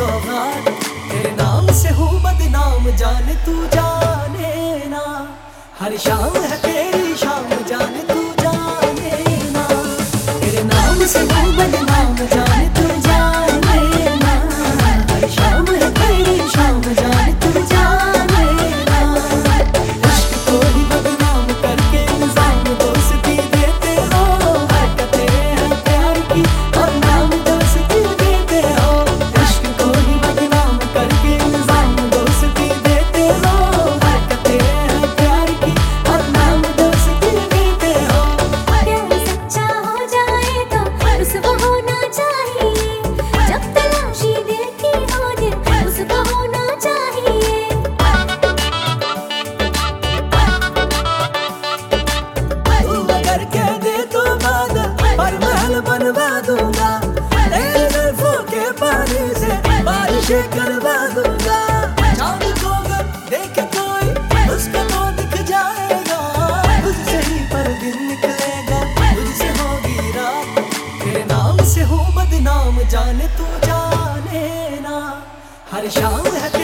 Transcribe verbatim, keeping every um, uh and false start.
सौगात, तेरे नाम से हूँ बदनाम जाने तू जाने ना। हर शाम है तेरी शाम जाने तू जाने ना। तेरे नाम से हूँ बदनाम जाने तू जाने ना। हर शाम है तेरी शाम जाने तू जाने ना। इश्क को ही बदनाम करके इल्जाम दोस्ती देते हो, हरकतें हैं प्यार की और नाम दोस्ती देते हो। इश्क को ही बदनाम करके इल्जाम दोस्ती देते हो, हरकतें हैं प्यार की और नाम दोस्ती देते हो। प्यार सच्चा हो जाए तो रुसवा होना चाहिए, जब तलाशी दिल की हो दिल रुसवा होना चाहिए। तू अगर कह दे तो बादल पर महल बनवा दूंगा, तेरे जुल्फों के पानी से बारिशें करवा दूंगा। चांद को अगर देखे कोई उसको तो दिख जाएगा, तुझसे ही पर दिन निकलेगा, तुझसे होगी रात। तेरे नाम से हूँ बदनाम जाने तू जाने ना। हर शाम है